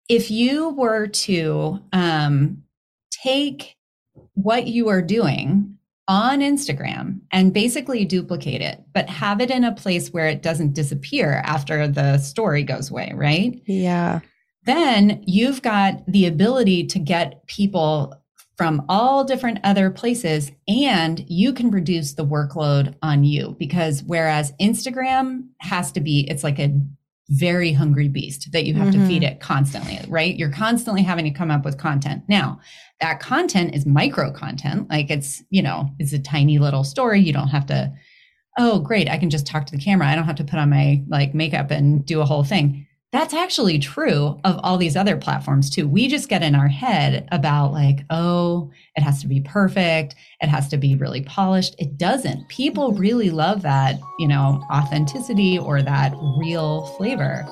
if you were to take what you are doing on Instagram and basically duplicate it, but have it in a place where it doesn't disappear after the story goes away, right? Yeah. Then you've got the ability to get people from all different other places, and you can reduce the workload on you, because whereas Instagram has to be, it's like a very hungry beast that you have to feed Mm-hmm. it constantly, right? You're constantly having to come up with content. Now, that content is micro content. Like it's a tiny little story. You don't have to, oh, great, I can just talk to the camera. I don't have to put on my like makeup and do a whole thing. That's actually true of all these other platforms too. We just get in our head about like, oh, it has to be perfect. It has to be really polished. It doesn't. People Mm-hmm. really love that, authenticity or that real flavor.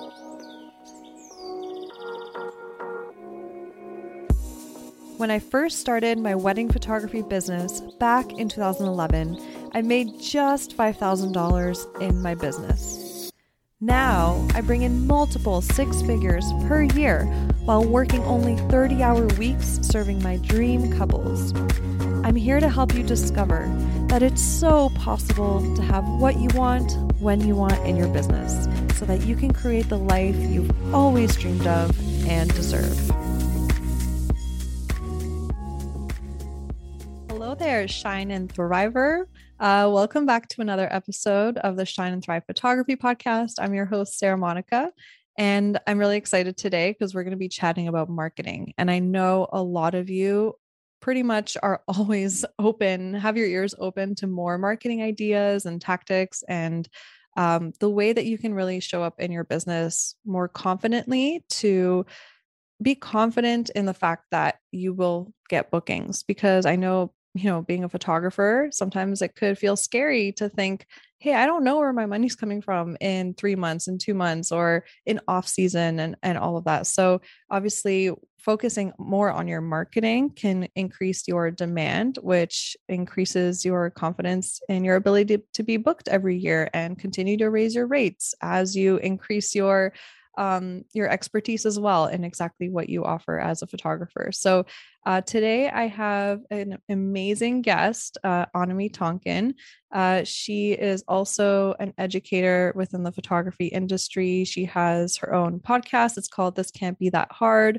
When I first started my wedding photography business back in 2011, I made just $5,000 in my business. Now, I bring in multiple six figures per year while working only 30-hour weeks serving my dream couples. I'm here to help you discover that it's so possible to have what you want when you want in your business so that you can create the life you've always dreamed of and deserve. Hello there, Shine and Thriver. Welcome back to another episode of the Shine and Thrive Photography Podcast. I'm your host, Sarah Monica, and I'm really excited today because we're going to be chatting about marketing. And I know a lot of you pretty much are always open, have your ears open to more marketing ideas and tactics and the way that you can really show up in your business more confidently to be confident in the fact that you will get bookings, because I know, being a photographer, sometimes it could feel scary to think, hey, I don't know where my money's coming from in 3 months, in 2 months, or in off season and all of that. So obviously focusing more on your marketing can increase your demand, which increases your confidence in your ability to be booked every year and continue to raise your rates as you increase your expertise as well in exactly what you offer as a photographer. So today I have an amazing guest, Anami Tonkin. She is also an educator within the photography industry. She has her own podcast. It's called This Can't Be That Hard.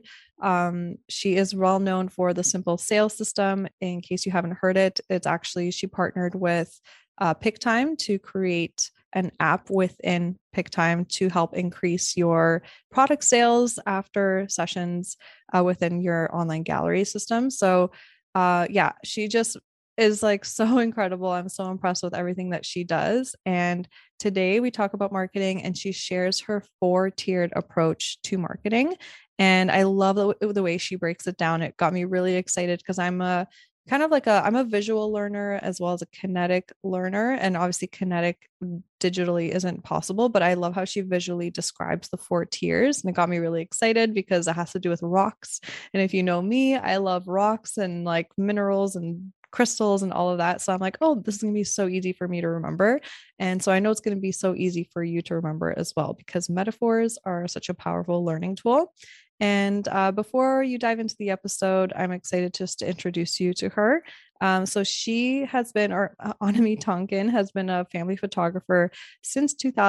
She is well known for the Simple Sales System. In case you haven't heard it, it's actually, she partnered with PickTime to create an app within PickTime to help increase your product sales after sessions within your online gallery system. So, yeah, she just is like so incredible. I'm so impressed with everything that she does. And today we talk about marketing, and she shares her four-tiered approach to marketing. And I love the way she breaks it down. It got me really excited because I'm a visual learner as well as a kinetic learner. And obviously kinetic digitally isn't possible, but I love how she visually describes the four tiers. And it got me really excited because it has to do with rocks. And if you know me, I love rocks and like minerals and crystals and all of that. So I'm like, oh, this is going to be so easy for me to remember. And so I know it's going to be so easy for you to remember as well, because metaphors are such a powerful learning tool. And before you dive into the episode, I'm excited just to introduce you to her. So she has been, or Anami Tonkin has been a family photographer since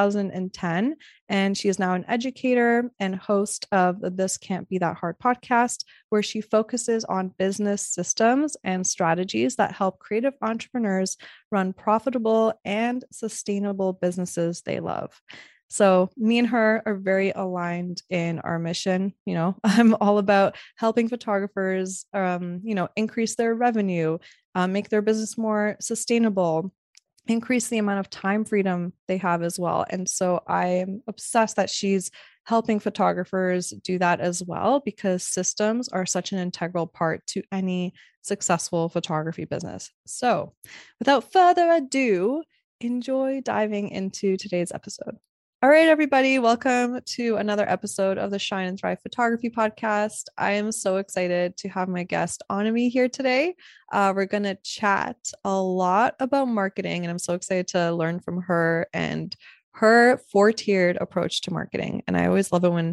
2010, and she is now an educator and host of the This Can't Be That Hard podcast, where she focuses on business systems and strategies that help creative entrepreneurs run profitable and sustainable businesses they love. So me and her are very aligned in our mission. I'm all about helping photographers, increase their revenue, make their business more sustainable, increase the amount of time freedom they have as well. And so I am obsessed that she's helping photographers do that as well, because systems are such an integral part to any successful photography business. So without further ado, enjoy diving into today's episode. All right, everybody, welcome to another episode of the Shine and Thrive Photography Podcast. I am so excited to have my guest Anami here today. We're going to chat a lot about marketing, and I'm so excited to learn from her and her four-tiered approach to marketing. And I always love it when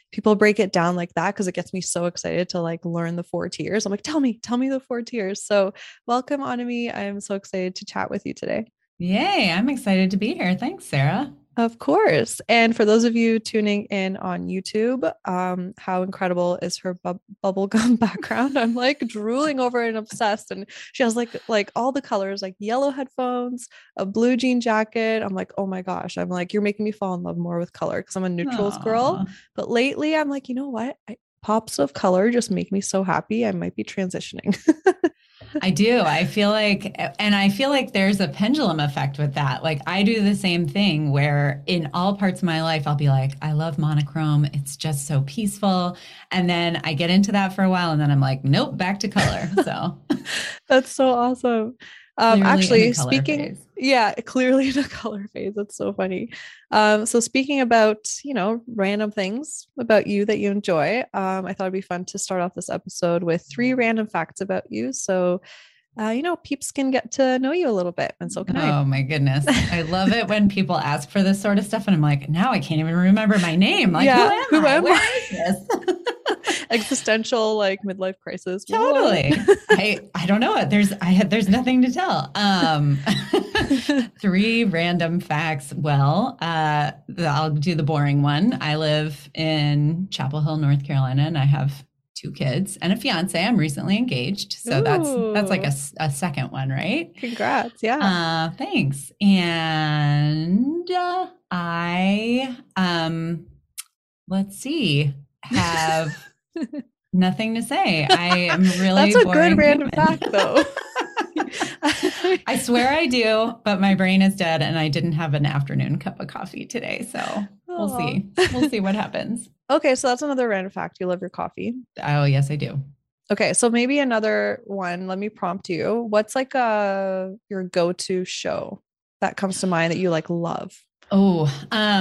people break it down like that, because it gets me so excited to like learn the 4 tiers. I'm like, tell me the 4 tiers. So welcome, Anami. I'm so excited to chat with you today. Yay, I'm excited to be here. Thanks, Sarah. Of course. And for those of you tuning in on YouTube, how incredible is her bubblegum background? I'm like drooling over and obsessed. And she has like all the colors, like yellow headphones, a blue jean jacket. I'm like, oh my gosh. I'm like, you're making me fall in love more with color because I'm a neutrals girl. Aw. But lately I'm like, you know what? Pops of color just make me so happy. I might be transitioning. I do. I feel like there's a pendulum effect with that. Like I do the same thing where in all parts of my life, I'll be like, I love monochrome. It's just so peaceful. And then I get into that for a while and then I'm like, nope, back to color. So That's so awesome. clearly in Actually, a color speaking, phase. yeah, clearly in a color phase. That's so funny. So speaking about, random things about you that you enjoy, I thought it'd be fun to start off this episode with 3 random facts about you. So, peeps can get to know you a little bit, and so can I. Oh my goodness. I love it when people ask for this sort of stuff and I'm like, now I can't even remember my name. Like, Yeah, who who am I? am Where I? is this? Existential, like midlife crisis. Totally. I don't know it. There's nothing to tell. 3 random facts. Well, I'll do the boring one. I live in Chapel Hill, North Carolina, and I have 2 kids and a fiance. I'm recently engaged. So that's like a second one, right? Congrats. Yeah. Thanks. And I let's see, have nothing to say. I am really That's a boring good random human. fact, though. I swear I do, but my brain is dead and I didn't have an afternoon cup of coffee today. So we'll Aw. see. We'll see what happens. Okay, so that's another random fact. You love your coffee. Oh, yes, I do. Okay, so maybe another one. Let me prompt you. What's like your go-to show that comes to mind that you like love? Oh,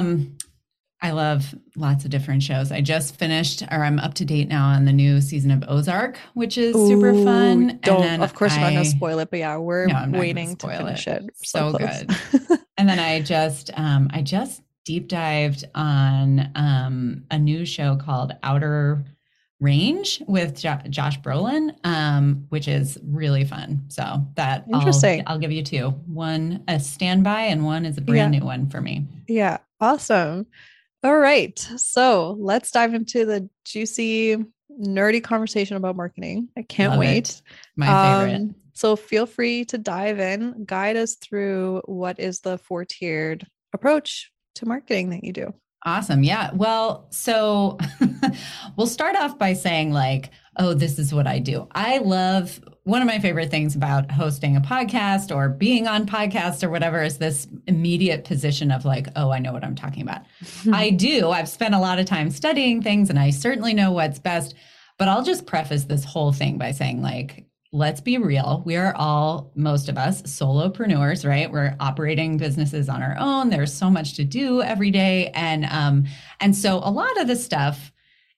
I love lots of different shows. I just finished, or I'm up to date now on the new season of Ozark, which is super fun. Of course, we're not gonna spoil it, but yeah, we're I'm not waiting to gonna spoil finish it. So close. good. And then I just deep dived on a new show called Outer Range with Josh Brolin, which is really fun. So that Interesting. I'll give you 2. One a standby and one is a brand new one for me. Yeah, awesome. All right, so let's dive into the juicy, nerdy conversation about marketing. I can't Love wait. it. My favorite. So feel free to dive in, guide us through what is the 4-tiered approach to marketing that you do. Awesome. Yeah. Well, so we'll start off by saying like, oh, this is what I do. I love, one of my favorite things about hosting a podcast or being on podcasts or whatever is this immediate position of like, oh, I know what I'm talking about. I do. I've spent a lot of time studying things and I certainly know what's best, but I'll just preface this whole thing by saying like, let's be real. We are all, most of us, solopreneurs, right? We're operating businesses on our own. There's so much to do every day. And so a lot of the stuff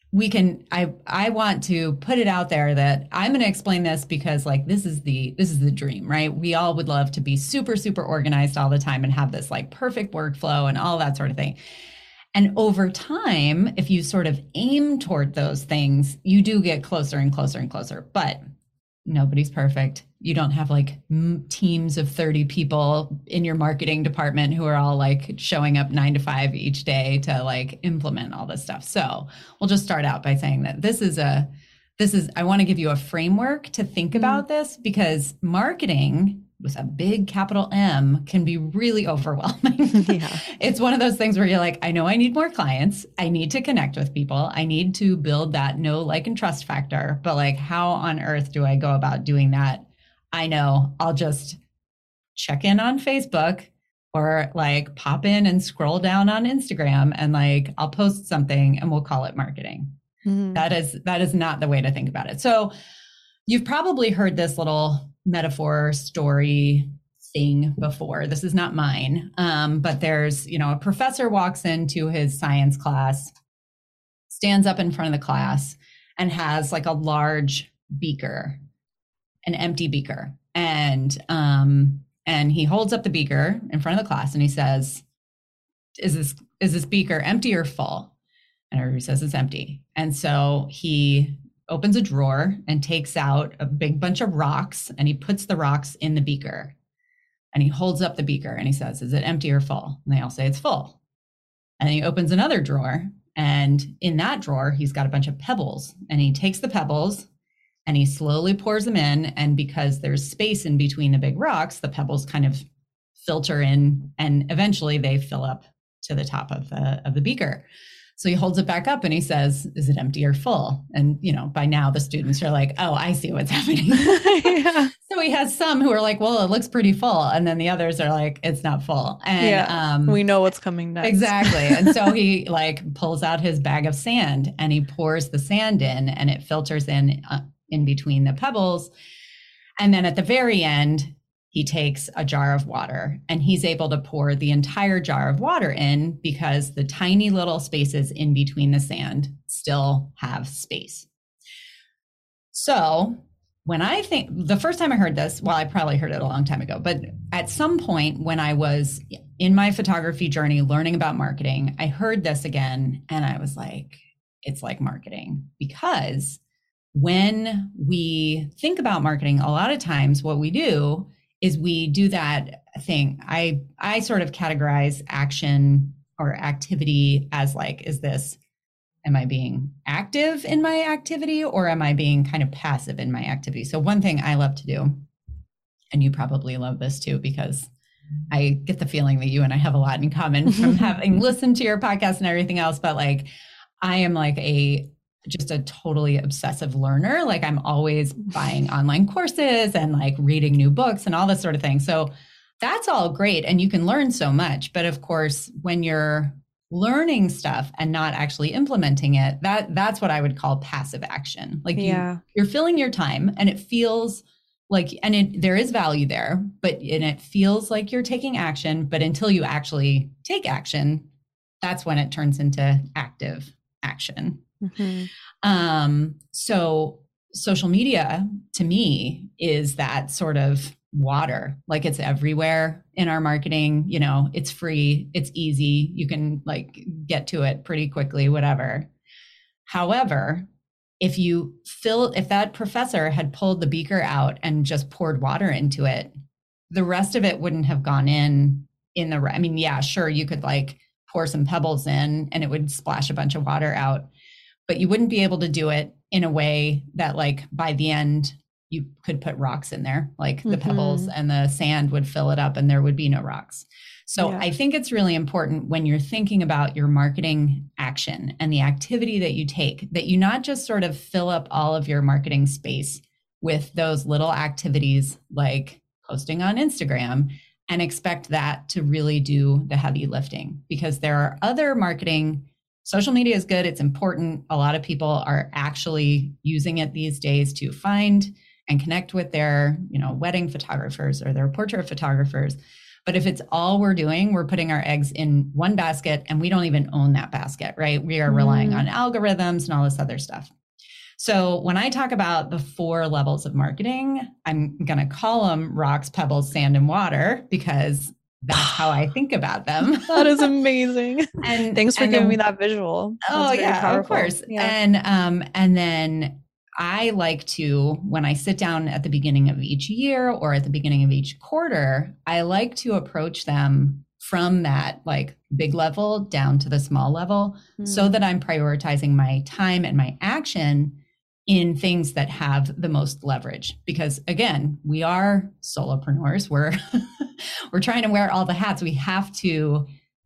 I want to put it out there that I'm going to explain this because like, this is the dream, right? We all would love to be super, super organized all the time and have this like perfect workflow and all that sort of thing. And over time, if you sort of aim toward those things, you do get closer and closer and closer, but nobody's perfect. You don't have like teams of 30 people in your marketing department who are all like showing up 9 to 5 each day to like implement all this stuff. So we'll just start out by saying that I want to give you a framework to think about this because marketing with a big capital M can be really overwhelming. Yeah. It's one of those things where you're like, I know I need more clients. I need to connect with people. I need to build that know, like, and trust factor. But like, how on earth do I go about doing that? I know I'll just check in on Facebook or like pop in and scroll down on Instagram and like, I'll post something and we'll call it marketing. That is not the way to think about it. So you've probably heard this little metaphor story thing before. This is not mine. But there's, a professor walks into his science class, stands up in front of the class and has like a large beaker, an empty beaker. And he holds up the beaker in front of the class and he says, is this beaker empty or full? And everybody says it's empty. And so he opens a drawer and takes out a big bunch of rocks, and he puts the rocks in the beaker. And he holds up the beaker and he says, is it empty or full? And they all say it's full. And he opens another drawer, and in that drawer, he's got a bunch of pebbles, and he takes the pebbles and he slowly pours them in. And because there's space in between the big rocks, the pebbles kind of filter in, and eventually they fill up to the top of the beaker. So he holds it back up and he says, is it empty or full? And, you know, by now the students are like, oh, I see what's happening. Yeah. So he has some who are like, well, it looks pretty full. And then the others are like, it's not full. And we know what's coming next. Exactly. And so he like pulls out his bag of sand and he pours the sand in, and it filters in between the pebbles. And then at the very end, he takes a jar of water, and he's able to pour the entire jar of water in because the tiny little spaces in between the sand still have space. So when I think the first time I heard this, well, I probably heard it a long time ago, but at some point when I was in my photography journey, learning about marketing, I heard this again. And I was like, it's like marketing, because when we think about marketing, a lot of times what we do is we do that thing. I sort of categorize action or activity as like, am I being active in my activity, or am I being kind of passive in my activity? So one thing I love to do, and you probably love this too, because I get the feeling that you and I have a lot in common from having listened to your podcast and everything else, but like, I am like just a totally obsessive learner. Like I'm always buying online courses and like reading new books and all this sort of thing. So that's all great. And you can learn so much. But of course, when you're learning stuff and not actually implementing it, that's what I would call passive action. Like you're filling your time, and it feels like, and there is value there, and it feels like you're taking action, but until you actually take action, that's when it turns into active action. Mm-hmm. So social media to me is that sort of water. Like it's everywhere in our marketing, you know, it's free, it's easy. You can like get to it pretty quickly, whatever. However, if that professor had pulled the beaker out and just poured water into it, the rest of it wouldn't have gone I mean, yeah, sure. You could like pour some pebbles in and it would splash a bunch of water out, but you wouldn't be able to do it in a way that like by the end you could put rocks in there, like the pebbles and the sand would fill it up and there would be no rocks. So I think it's really important when you're thinking about your marketing action and the activity that you take, that you not just sort of fill up all of your marketing space with those little activities like posting on Instagram and expect that to really do the heavy lifting, because there are other marketing. Social media is good. It's important. A lot of people are actually using it these days to find and connect with their, wedding photographers or their portrait photographers. But if it's all we're doing, we're putting our eggs in one basket and we don't even own that basket, right? We are relying on algorithms and all this other stuff. So when I talk about the 4 levels of marketing, I'm going to call them rocks, pebbles, sand, and water, because that's how I think about them. That is amazing. And thanks for giving me that visual. That's yeah, powerful. Of course. Yeah. And then I like to, when I sit down at the beginning of each year or at the beginning of each quarter, I like to approach them from that like big level down to the small level, so that I'm prioritizing my time and my action in things that have the most leverage. Because again, we are solopreneurs. We're trying to wear all the hats. We have to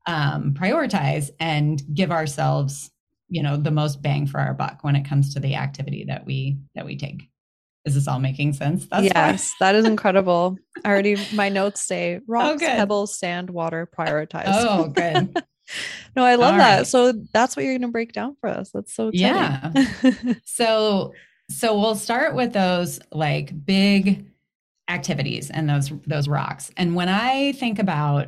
prioritize and give ourselves, the most bang for our buck when it comes to the activity that we take. Is this all making sense? Yes, that is incredible. My notes say rocks, pebbles, sand, water, prioritize. Oh, good. No, I love that. Right. So that's what you're going to break down for us. That's so exciting. Yeah. So we'll start with those like big activities and those rocks. And when I think about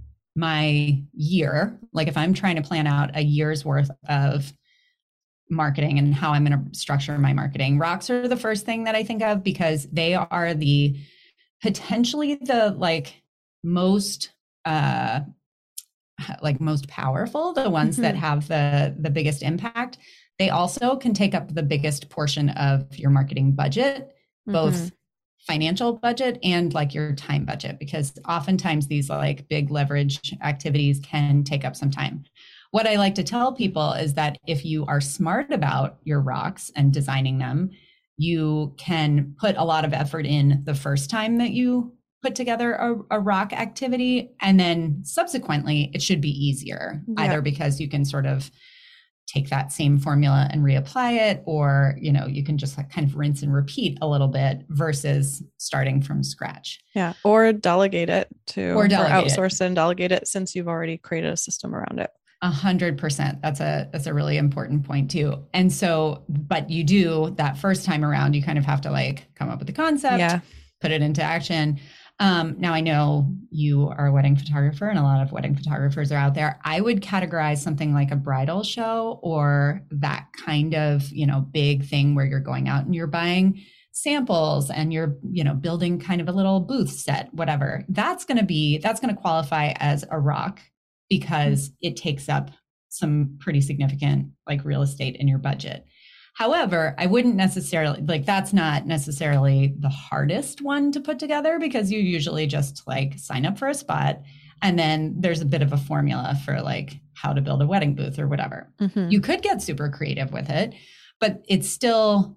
my year, like if I'm trying to plan out a year's worth of marketing and how I'm going to structure my marketing, rocks are the first thing that I think of, because they are potentially the like most like most powerful, the ones that have the biggest impact, they also can take up the biggest portion of your marketing budget, both financial budget and like your time budget, because oftentimes these like big leverage activities can take up some time. What I like to tell people is that if you are smart about your rocks and designing them, you can put a lot of effort in the first time that you put together a rock activity. And then subsequently, it should be easier, either because you can sort of take that same formula and reapply it, or, you know, you can just like kind of rinse and repeat a little bit versus starting from scratch. Yeah. Or delegate it to, or outsource and delegate it since you've already created a system around it. 100%. That's a really important point too. And so, but you do that first time around, you kind of have to like come up with the concept, put it into action. Now I know you are a wedding photographer and a lot of wedding photographers are out there. I would categorize something like a bridal show or that kind of, you know, big thing where you're going out and you're buying samples and you're, you know, building kind of a little booth set, whatever. That's going to qualify as a rock because it takes up some pretty significant like real estate in your budget. However, I wouldn't necessarily, like, that's not necessarily the hardest one to put together because you usually just like sign up for a spot and then there's a bit of a formula for like how to build a wedding booth or whatever. You could get super creative with it, but it's still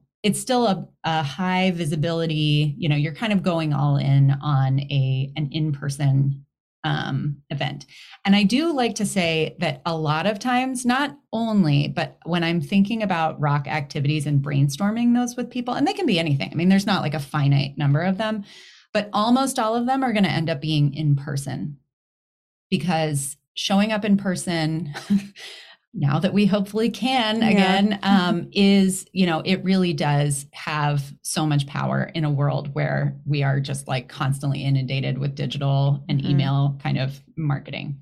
a high visibility, you know, you're kind of going all in on an in-person event. And I do like to say that a lot of times, not only, but when I'm thinking about rock activities and brainstorming those with people, and they can be anything. I mean, there's not like a finite number of them, but almost all of them are going to end up being in person because showing up in person now that we hopefully can again, is, you know, it really does have so much power in a world where we are just like constantly inundated with digital and email kind of marketing.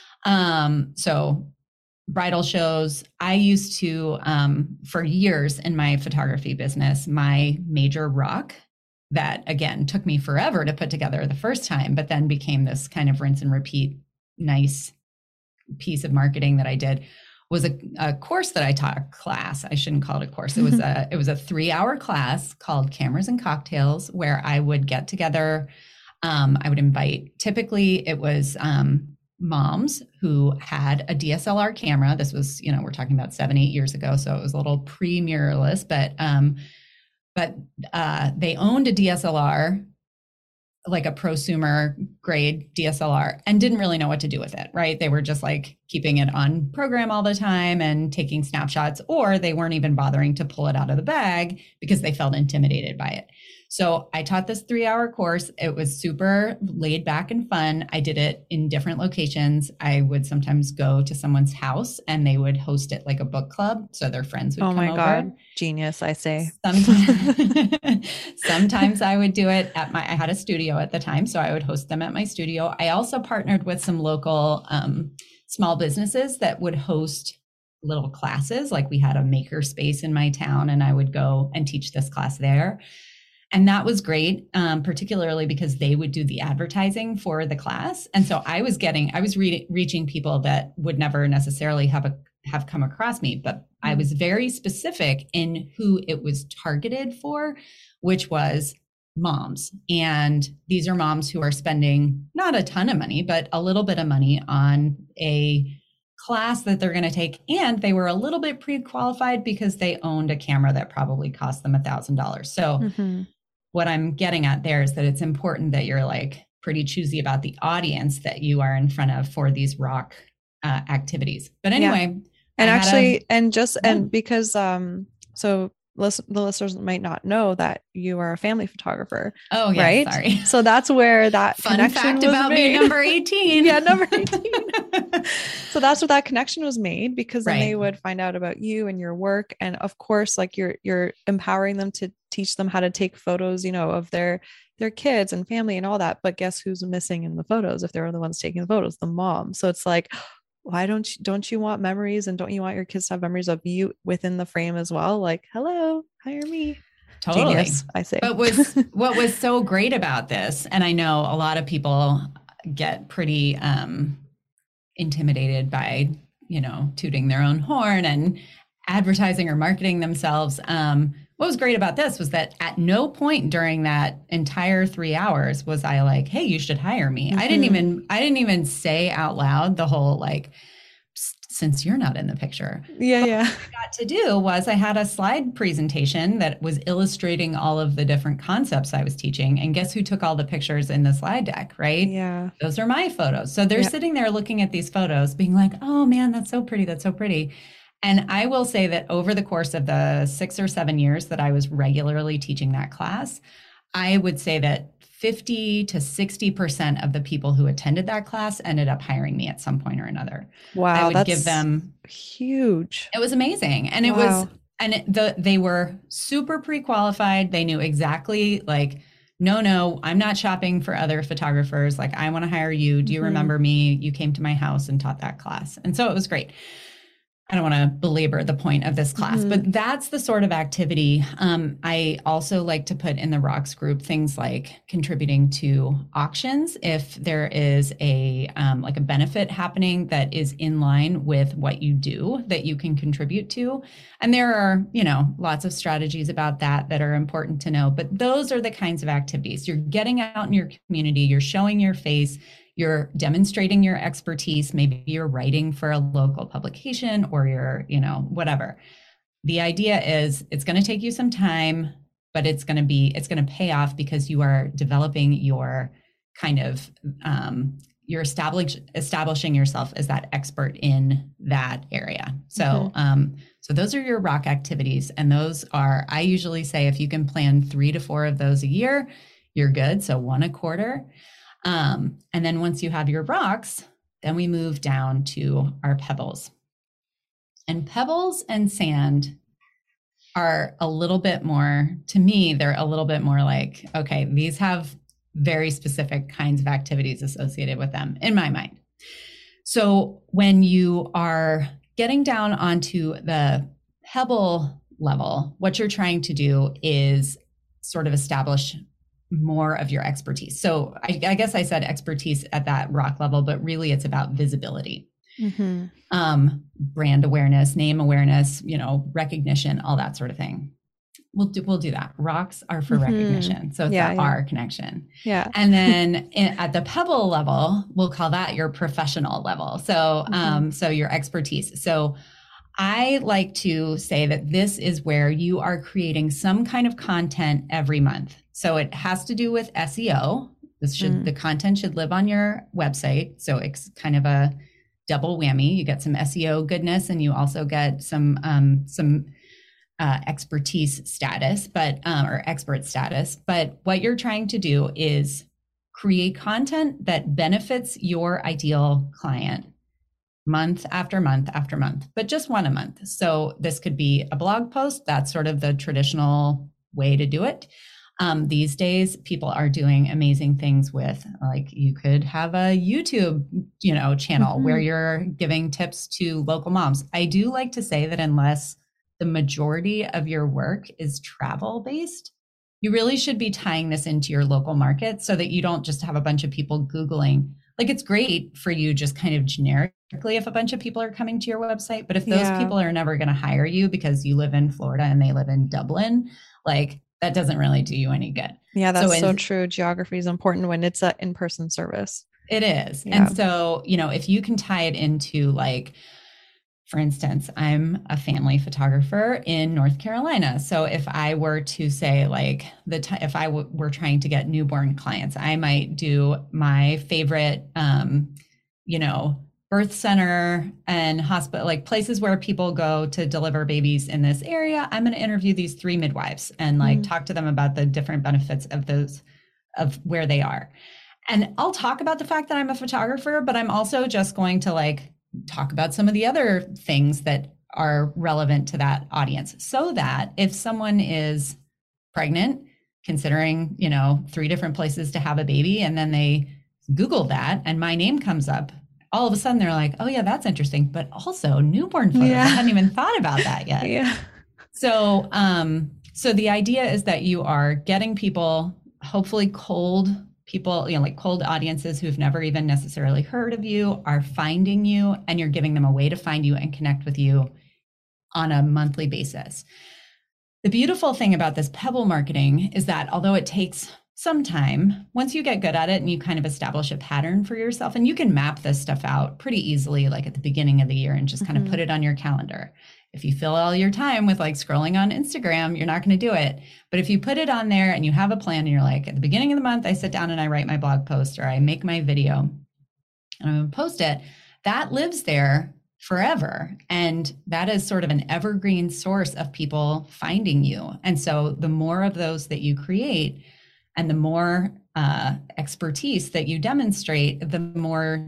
So bridal shows, I used to, for years in my photography business, my major rock that again took me forever to put together the first time, but then became this kind of rinse and repeat nice piece of marketing that I did was a course that I taught, a class. I shouldn't call it a course. It was a 3-hour class called Cameras and Cocktails, where I would get together. I would invite, typically it was moms who had a DSLR camera. This was, you know, we're talking about 7-8 years ago. So it was a little pre-mirrorless, but they owned a DSLR, like a prosumer grade DSLR, and didn't really know what to do with it, right? They were just like keeping it on program all the time and taking snapshots, or they weren't even bothering to pull it out of the bag because they felt intimidated by it. So I taught this 3-hour course. It was super laid back and fun. I did it in different locations. I would sometimes go to someone's house and they would host it like a book club. So their friends would come over. Oh my God. Genius, I say. Sometimes I would do it I had a studio at the time, so I would host them at my studio. I also partnered with some local small businesses that would host little classes. Like we had a maker space in my town and I would go and teach this class there. And that was great, particularly because they would do the advertising for the class. And so I was reaching people that would never necessarily have come across me, but I was very specific in who it was targeted for, which was moms. And these are moms who are spending not a ton of money, but a little bit of money on a class that they're going to take. And they were a little bit pre-qualified because they owned a camera that probably cost them $1,000. So what I'm getting at there is that it's important that you're like pretty choosy about the audience that you are in front of for these rock activities. But anyway, because so the listeners might not know that you are a family photographer. Oh, yeah. Right? Sorry. So that's where that fun fact about me, number 18. Yeah, number 18. So that's where that connection was made, because then they would find out about you and your work. And of course, like you're empowering them to teach them how to take photos, you know, of their kids and family and all that. But guess who's missing in the photos? If they're the ones taking the photos, the mom. So it's like, why don't you want memories, and don't you want your kids to have memories of you within the frame as well? Like, hello, hire me. Totally. Genius, I say. But what was so great about this, and I know a lot of people get pretty intimidated by, tooting their own horn and advertising or marketing themselves. What was great about this was that at no point during that entire 3 hours was I like, hey, you should hire me. I didn't even say out loud the whole like, since you're not in the picture. Yeah. But what I got to do was I had a slide presentation that was illustrating all of the different concepts I was teaching. And guess who took all the pictures in the slide deck, right? Yeah. Those are my photos. So they're sitting there looking at these photos being like, oh man, that's so pretty. That's so pretty. And I will say that over the course of the 6 or 7 years that I was regularly teaching that class, I would say that 50 to 60% of the people who attended that class ended up hiring me at some point or another. Wow. I would give them huge. It was amazing. And they were super pre-qualified. They knew exactly like, no, I'm not shopping for other photographers. Like, I want to hire you. Do you remember me? You came to my house and taught that class. And so it was great. I don't want to belabor the point of this class, but that's the sort of activity. I also like to put in the Rocks group things like contributing to auctions. If there is a benefit happening that is in line with what you do that you can contribute to. And there are, lots of strategies about that are important to know, but those are the kinds of activities. You're getting out in your community, you're showing your face, you're demonstrating your expertise. Maybe you're writing for a local publication or you're, whatever. The idea is it's going to take you some time, but it's going to pay off because you are developing your kind of, you're establishing yourself as that expert in that area. So, so those are your rock activities. And those are, I usually say, if you can plan 3 to 4 of those a year, you're good. So 1 a quarter. And then once you have your rocks, then we move down to our pebbles. And pebbles and sand are a little bit more, to me, they're a little bit more like, okay, these have very specific kinds of activities associated with them in my mind. So when you are getting down onto the pebble level, what you're trying to do is sort of establish more of your expertise. So I guess I said expertise at that rock level, but really it's about visibility, brand awareness, name awareness, recognition, all that sort of thing. We'll do that. Rocks are for recognition. So it's our connection. Yeah. And then at the pebble level, we'll call that your professional level. So, so your expertise. So I like to say that this is where you are creating some kind of content every month. So it has to do with SEO. The content should live on your website. So it's kind of a double whammy. You get some SEO goodness, and you also get some expertise status, or expert status. But what you're trying to do is create content that benefits your ideal client month after month after month, but just one a month. So this could be a blog post. That's sort of the traditional way to do it. These days, people are doing amazing things with, like, you could have a YouTube, channel where you're giving tips to local moms. I do like to say that unless the majority of your work is travel based, you really should be tying this into your local market so that you don't just have a bunch of people Googling. Like, it's great for you just kind of generically if a bunch of people are coming to your website, but if those people are never going to hire you because you live in Florida and they live in Dublin, like, that doesn't really do you any good. Yeah, that's so true. Geography is important when it's an in-person service. It is. Yeah. And so, if you can tie it into, like, for instance, I'm a family photographer in North Carolina. So if I were to say, like, if I were trying to get newborn clients, I might do my favorite, birth center and hospital, like places where people go to deliver babies in this area. I'm going to interview these 3 midwives and talk to them about the different benefits of where they are. And I'll talk about the fact that I'm a photographer, but I'm also just going to talk about some of the other things that are relevant to that audience, so that if someone is pregnant, considering, 3 different places to have a baby, and then they Google that and my name comes up, all of a sudden they're like, oh yeah, that's interesting. But also newborn photos. I hadn't even thought about that yet. Yeah. So, so the idea is that you are getting people hopefully cold people, like cold audiences who've never even necessarily heard of you are finding you, and you're giving them a way to find you and connect with you on a monthly basis. The beautiful thing about this Pebble marketing is that although it takes some time, once you get good at it and you kind of establish a pattern for yourself, and you can map this stuff out pretty easily, like at the beginning of the year, and just kind of put it on your calendar. If you fill all your time with like scrolling on Instagram, you're not going to do it. But if you put it on there and you have a plan and you're like, at the beginning of the month, I sit down and I write my blog post or I make my video and I'm going to post it, that lives there forever. And that is sort of an evergreen source of people finding you. And so the more of those that you create and the more expertise that you demonstrate, the more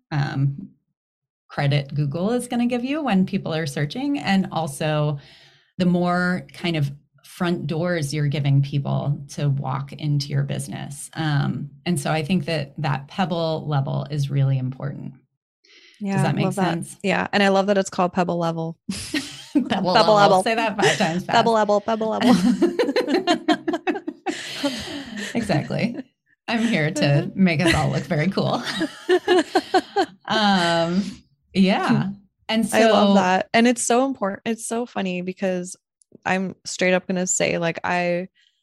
credit Google is going to give you when people are searching. And also the more kind of front doors you're giving people to walk into your business. And so I think that Pebble level is really important. Yeah, does that make sense? That. Yeah. And I love that it's called Pebble level. Pebble level. Say that 5 times fast. Pebble level. Exactly. I'm here to make us all look very cool. Yeah. And so I love that. And it's so important. It's so funny because I'm straight up going to say, like, I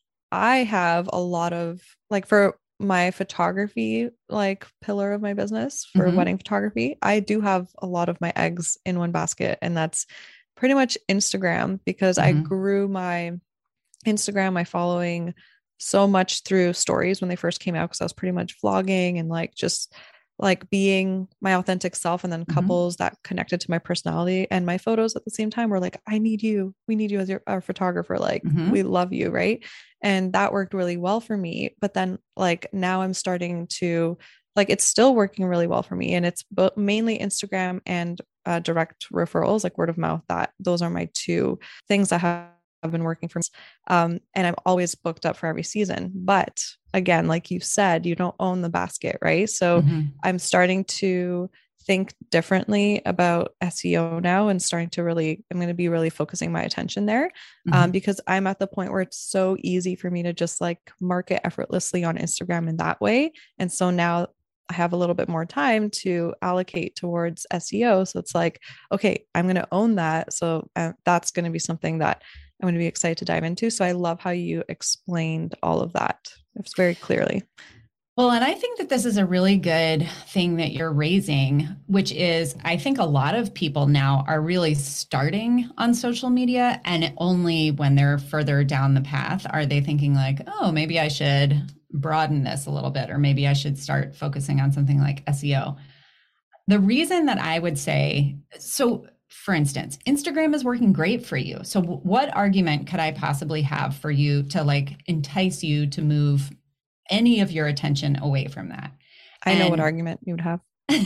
have a lot of, like, for my photography, like pillar of my business for wedding photography, I do have a lot of my eggs in one basket, and that's pretty much Instagram, because I grew my Instagram, my following so much through stories when they first came out, because I was pretty much vlogging and like just like being my authentic self, and then couples that connected to my personality and my photos at the same time were like, I need you. We need you as our photographer. Like, we love you. Right. And that worked really well for me. But then like now I'm starting to like, it's still working really well for me. And it's mainly Instagram and direct referrals, like word of mouth. Those are my 2 things that have been working for me. And I'm always booked up for every season. But again, like you said, you don't own the basket, right? So I'm starting to think differently about SEO now, and I'm going to be really focusing my attention there, because I'm at the point where it's so easy for me to just like market effortlessly on Instagram in that way. And so now I have a little bit more time to allocate towards SEO. So it's like, okay, I'm going to own that. So that's going to be something that I'm going to be excited to dive into. So I love how you explained all of that. It's very clearly. Well, and I think that this is a really good thing that you're raising, which is I think a lot of people now are really starting on social media, and only when they're further down the path are they thinking like, oh, maybe I should broaden this a little bit, or maybe I should start focusing on something like SEO. The reason that I would say, so for instance, Instagram is working great for you. So what argument could I possibly have for you to like entice you to move any of your attention away from that? I know what argument you would have.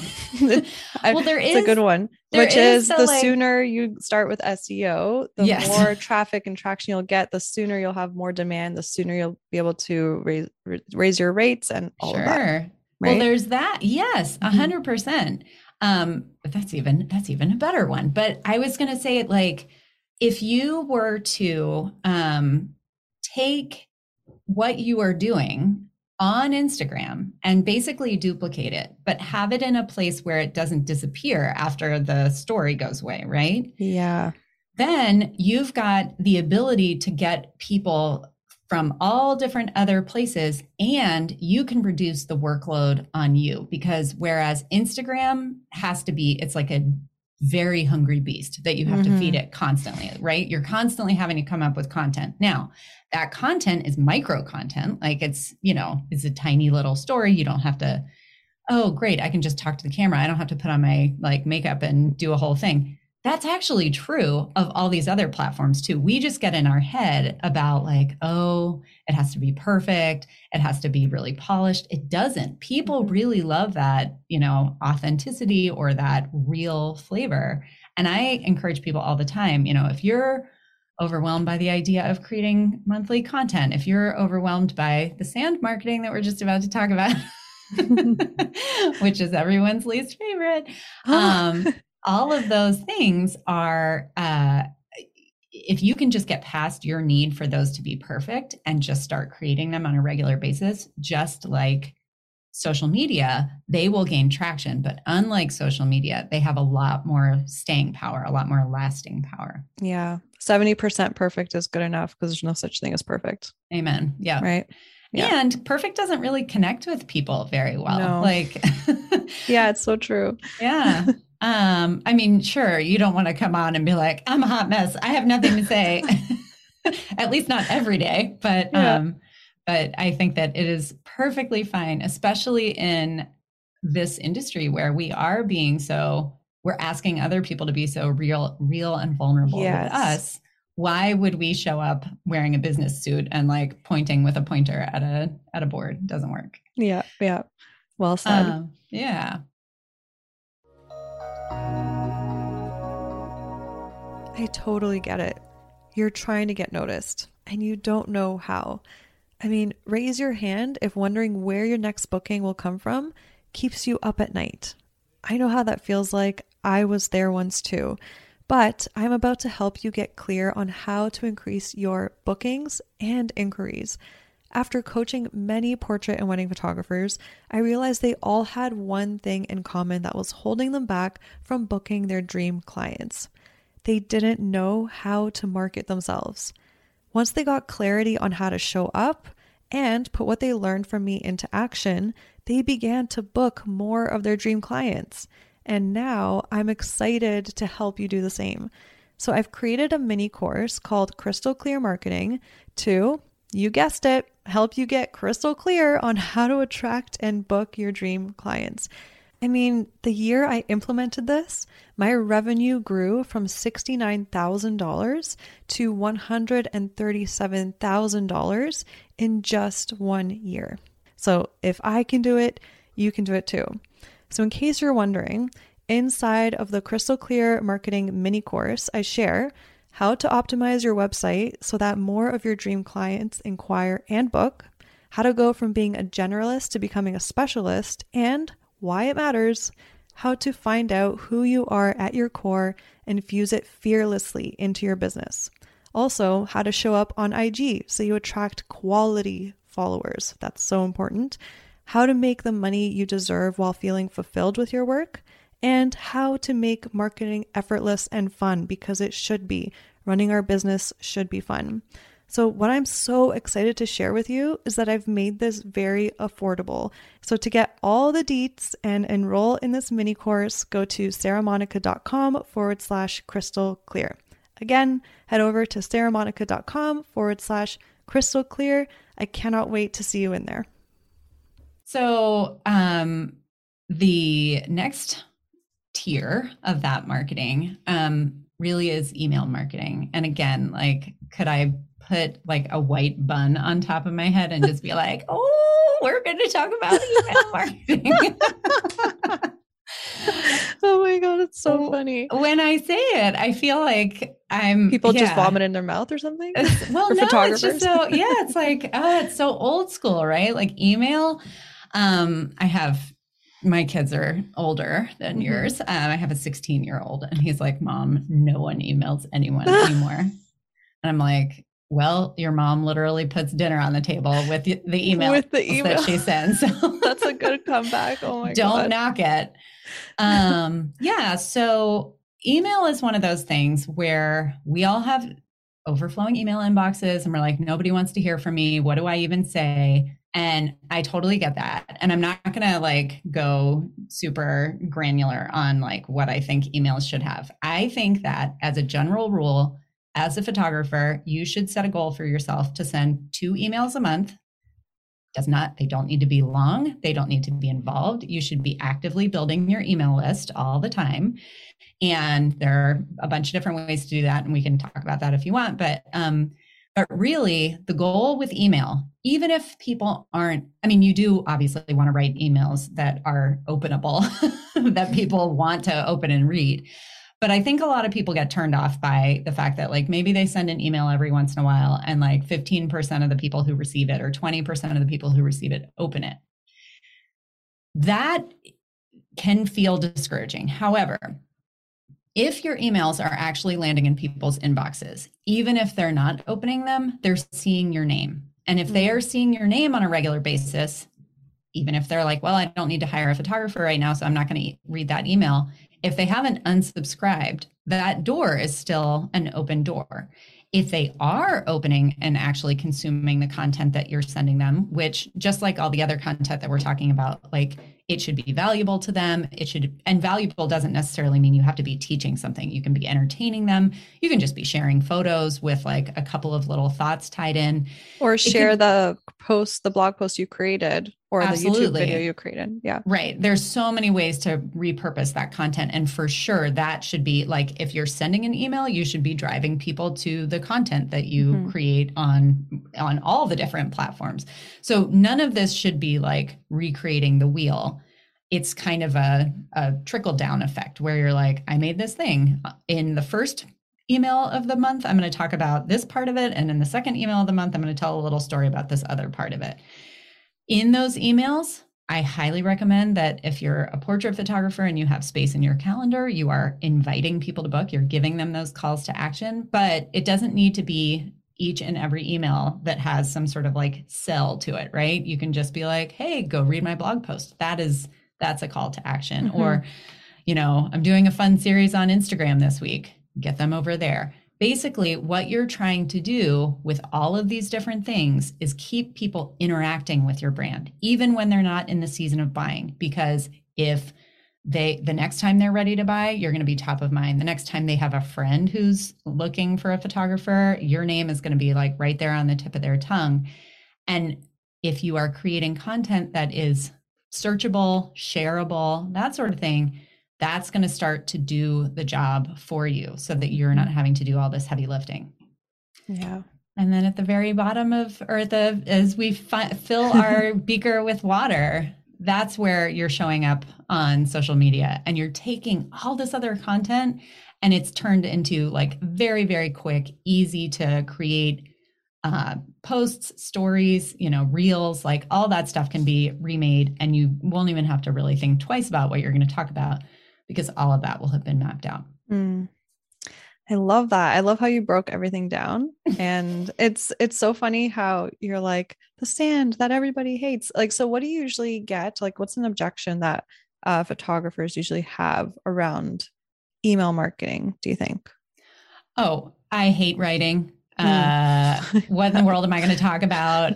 Well, it's a good one, which is the sooner you start with SEO, the more traffic and traction you'll get, the sooner you'll have more demand, the sooner you'll be able to raise your rates and all of that. Right? Well, there's that. Yes, 100%. But that's even a better one. But I was going to say, like, if you were to take what you are doing on Instagram and basically duplicate it, but have it in a place where it doesn't disappear after the story goes away, right? Yeah. Then you've got the ability to get people from all different other places, and you can reduce the workload on you, because whereas Instagram it's like a very hungry beast that you have to feed it constantly, right? You're constantly having to come up with content. Now, that content is micro content. Like it's a tiny little story. You don't have to, oh, great, I can just talk to the camera. I don't have to put on my like makeup and do a whole thing. That's actually true of all these other platforms too. We just get in our head about like, oh, it has to be perfect. It has to be really polished. It doesn't. People really love that, authenticity or that real flavor. And I encourage people all the time, if you're overwhelmed by the idea of creating monthly content, if you're overwhelmed by the sand marketing that we're just about to talk about, which is everyone's least favorite, all of those things are, if you can just get past your need for those to be perfect and just start creating them on a regular basis, just like social media, they will gain traction. But unlike social media, they have a lot more staying power, a lot more lasting power. Yeah. 70% perfect is good enough because there's no such thing as perfect. Amen. Yeah. Right. Yeah. And perfect doesn't really connect with people very well. No. Like, yeah, it's so true. Yeah. I mean, sure, you don't want to come on and be like, I'm a hot mess. I have nothing to say. At least not every day. But I think that it is perfectly fine, especially in this industry where we're asking other people to be so real and vulnerable with us. Why would we show up wearing a business suit and like pointing with a pointer at a board? It doesn't work. Yeah. Yeah. Well said. Yeah. I totally get it. You're trying to get noticed and you don't know how. I mean, raise your hand if wondering where your next booking will come from keeps you up at night. I know how that feels like. I was there once too. But I'm about to help you get clear on how to increase your bookings and inquiries. After coaching many portrait and wedding photographers, I realized they all had one thing in common that was holding them back from booking their dream clients. They didn't know how to market themselves. Once they got clarity on how to show up and put what they learned from me into action, they began to book more of their dream clients. And now I'm excited to help you do the same. So I've created a mini course called Crystal Clear Marketing to, you guessed it, help you get crystal clear on how to attract and book your dream clients. I mean, the year I implemented this, my revenue grew from $69,000 to $137,000 in just 1 year. So if I can do it, you can do it too. So in case you're wondering, inside of the Crystal Clear Marketing mini course, I share how to optimize your website so that more of your dream clients inquire and book, how to go from being a generalist to becoming a specialist, and why it matters, how to find out who you are at your core and fuse it fearlessly into your business. Also, how to show up on IG so you attract quality followers. That's so important. How to make the money you deserve while feeling fulfilled with your work, and how to make marketing effortless and fun, because it should be. Running our business should be fun. So what I'm so excited to share with you is that I've made this very affordable. So to get all the deets and enroll in this mini course, go to sarahmonica.com/crystal clear. Again, head over to sarahmonica.com/crystal clear. I cannot wait to see you in there. So the next tier of that marketing really is email marketing. And again, like, could I put like a white bun on top of my head and just be like, oh, we're going to talk about email marketing? Oh my God, it's so funny. When I say it, I feel like people just vomit in their mouth or something. Well, no, it's just so, it's like, it's so old school, right? Like email. My kids are older than yours. I have a 16-year-old and he's like, Mom, no one emails anyone anymore. And I'm like, well, your mom literally puts dinner on the table with the email that she sends. That's a good comeback. Oh my God. Don't knock it. So email is one of those things where we all have overflowing email inboxes and we're like, nobody wants to hear from me. What do I even say? And I totally get that. And I'm not going to like go super granular on like what I think emails should have. I think that as a general rule, as a photographer, you should set a goal for yourself to send 2 emails a month. They don't need to be long. They don't need to be involved. You should be actively building your email list all the time. And there are a bunch of different ways to do that. And we can talk about that if you want. But really the goal with email, even if people you do obviously want to write emails that are openable, that people want to open and read. But I think a lot of people get turned off by the fact that like maybe they send an email every once in a while and like 15% of the people who receive it or 20% of the people who receive it open it. That can feel discouraging. However, if your emails are actually landing in people's inboxes, even if they're not opening them, they're seeing your name. And if they are seeing your name on a regular basis, even if they're like, well, I don't need to hire a photographer right now, so I'm not going to read that email. If they haven't unsubscribed, that door is still an open door. If they are opening and actually consuming the content that you're sending them, which just like all the other content that we're talking about, like it should be valuable to them. And valuable doesn't necessarily mean you have to be teaching something. You can be entertaining them. You can just be sharing photos with like a couple of little thoughts tied in. Or share the blog post you created, or Absolutely. the YouTube video you created. Yeah. Right. There's so many ways to repurpose that content. And for sure, that should be like, if you're sending an email, you should be driving people to the content that you create on all the different platforms. So none of this should be like recreating the wheel. It's kind of a trickle down effect where you're like, I made this thing in the first email of the month. I'm going to talk about this part of it. And in the second email of the month, I'm going to tell a little story about this other part of it. In those emails, I highly recommend that if you're a portrait photographer and you have space in your calendar, you are inviting people to book, you're giving them those calls to action, but it doesn't need to be each and every email that has some sort of like sell to it, right? You can just be like, hey, go read my blog post. That's a call to action. Or, I'm doing a fun series on Instagram this week. Get them over there. Basically, what you're trying to do with all of these different things is keep people interacting with your brand, even when they're not in the season of buying. Because if the next time they're ready to buy, you're going to be top of mind. The next time they have a friend who's looking for a photographer, your name is going to be like right there on the tip of their tongue. And if you are creating content that is searchable, shareable, that sort of thing, that's going to start to do the job for you so that you're not having to do all this heavy lifting. Yeah. And then at the very bottom as we fill our beaker with water, that's where you're showing up on social media and you're taking all this other content and it's turned into like very, very quick, easy to create posts, stories, reels, like all that stuff can be remade and you won't even have to really think twice about what you're going to talk about, because all of that will have been mapped out. I love that. I love how you broke everything down. And it's so funny how you're like the stand that everybody hates. Like, so what do you usually get? Like, what's an objection that photographers usually have around email marketing, do you think? Oh, I hate writing. What in the world am I going to talk about?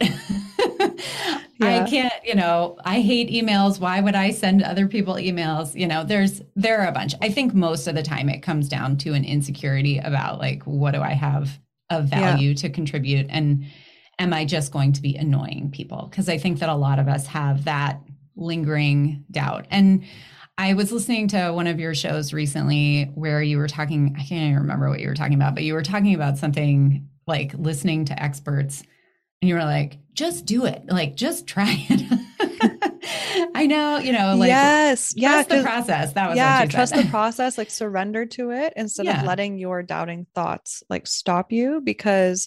I can't, I hate emails. Why would I send other people emails? There are a bunch. I think most of the time it comes down to an insecurity about like, what do I have of value to contribute? And am I just going to be annoying people? Because I think that a lot of us have that lingering doubt. And I was listening to one of your shows recently where you were talking, I can't even remember what you were talking about, but you were talking about something like listening to experts. And you were like, just do it. Like, just try it. I know, like, yes. Trust the process. That was what you trust said. the process, like surrender to it instead of letting your doubting thoughts like stop you, because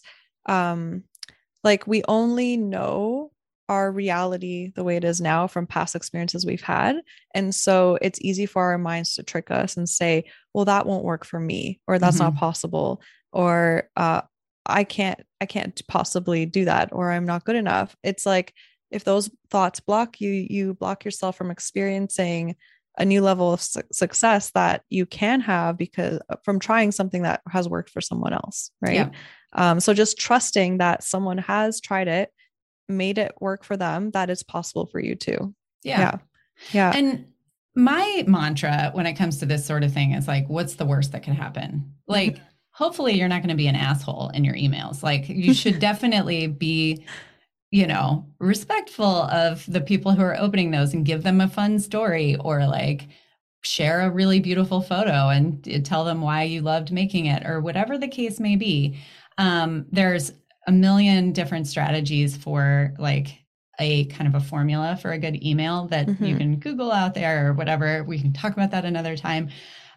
like we only know our reality the way it is now from past experiences we've had. And so it's easy for our minds to trick us and say, well, that won't work for me, or that's not possible, or I can't possibly do that, or I'm not good enough. It's like, if those thoughts block you, you block yourself from experiencing a new level of success that you can have because from trying something that has worked for someone else. Right. Yeah. So just trusting that someone has tried it, made it work for them, that it's possible for you too. Yeah. And my mantra when it comes to this sort of thing is like, what's the worst that could happen? Like, hopefully you're not going to be an asshole in your emails. Like, you should definitely be, respectful of the people who are opening those and give them a fun story, or like share a really beautiful photo and tell them why you loved making it, or whatever the case may be. There's a million different strategies for like a kind of a formula for a good email that you can Google out there or whatever. We can talk about that another time.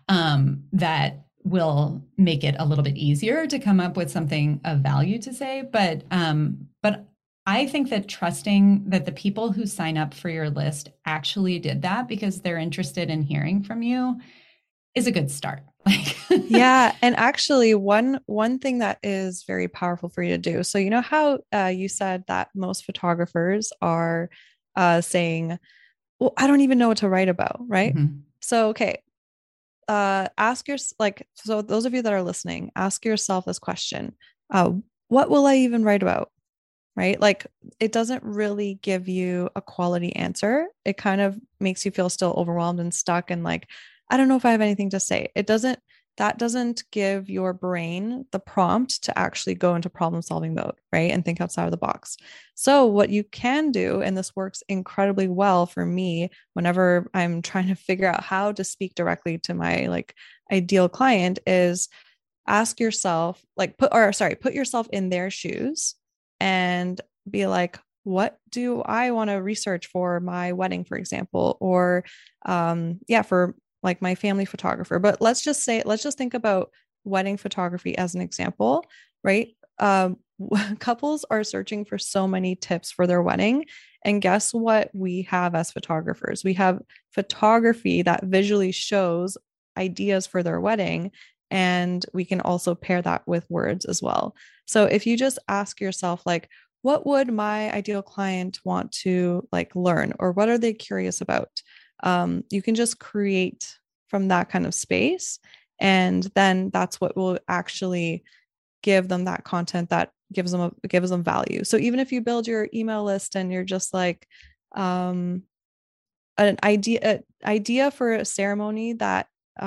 That will make it a little bit easier to come up with something of value to say. But I think that trusting that the people who sign up for your list actually did that because they're interested in hearing from you is a good start. Yeah. And actually one thing that is very powerful for you to do. So, you know how you said that most photographers are saying, well, I don't even know what to write about, right? Mm-hmm. So, okay, ask your like, so those of you that are listening, ask yourself this question: what will I even write about? Right? Like, it doesn't really give you a quality answer. It kind of makes you feel still overwhelmed and stuck and like, I don't know if I have anything to say. That doesn't give your brain the prompt to actually go into problem solving mode, right? And think outside of the box. So, what you can do, and this works incredibly well for me whenever I'm trying to figure out how to speak directly to my like ideal client, is ask yourself, like, put yourself in their shoes and be like, what do I want to research for my wedding, for example, or yeah, for like my family photographer. But let's just think about wedding photography as an example, right? Couples are searching for so many tips for their wedding. And guess what we have as photographers? We have photography that visually shows ideas for their wedding. And we can also pair that with words as well. So if you just ask yourself, like, what would my ideal client want to like learn, or what are they curious about? You can just create from that kind of space. And then that's what will actually give them that content that gives them value. So even if you build your email list and you're just like, an idea for a ceremony that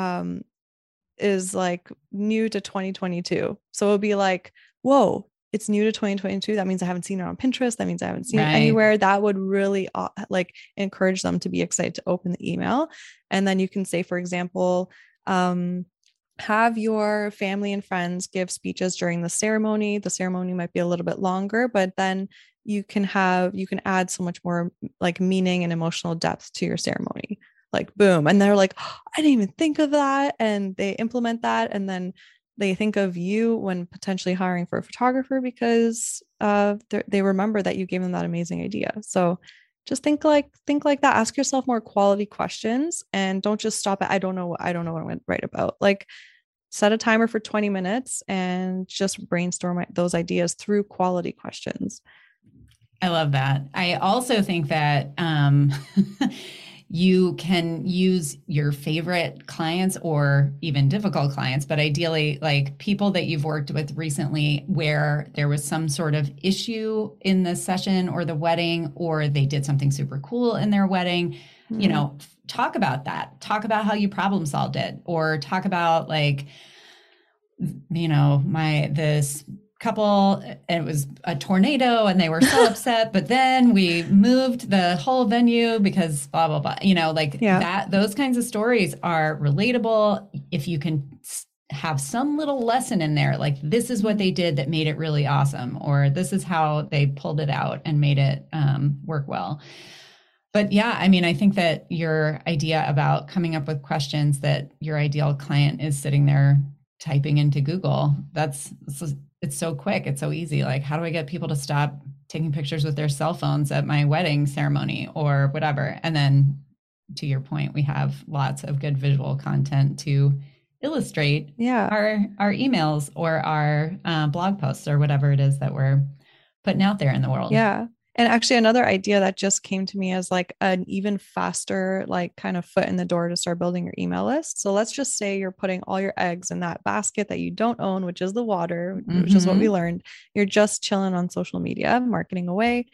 is like new to 2022. So it'll be like, whoa, it's new to 2022. That means I haven't seen it on Pinterest. That means I haven't seen it anywhere. That would really like encourage them to be excited to open the email. And then you can say, for example, have your family and friends give speeches during the ceremony. The ceremony might be a little bit longer, but then you can add so much more like meaning and emotional depth to your ceremony. Like, boom. And they're like, oh, I didn't even think of that. And they implement that. And then they think of you when potentially hiring for a photographer because they remember that you gave them that amazing idea. So just think like that. Ask yourself more quality questions and don't just stop at, I don't know what I'm going to write about. Like, set a timer for 20 minutes and just brainstorm those ideas through quality questions. I love that. I also think that you can use your favorite clients or even difficult clients, but ideally like people that you've worked with recently where there was some sort of issue in the session or the wedding, or they did something super cool in their wedding. You know, talk about that. Talk about how you problem solved it, or talk about like, you know, this couple, it was a tornado and they were so upset, but then we moved the whole venue because blah, blah, blah, you know, like that, those kinds of stories are relatable. If you can have some little lesson in there, like this is what they did that made it really awesome, or this is how they pulled it out and made it work well. But yeah, I mean, I think that your idea about coming up with questions that your ideal client is sitting there typing into Google, it's so quick. It's so easy. Like, how do I get people to stop taking pictures with their cell phones at my wedding ceremony or whatever? And then to your point, we have lots of good visual content to illustrate our emails or our blog posts or whatever it is that we're putting out there in the world. Yeah. And actually another idea that just came to me as like an even faster, like kind of foot in the door to start building your email list. So let's just say you're putting all your eggs in that basket that you don't own, which is the water, which is what we learned. You're just chilling on social media, marketing away.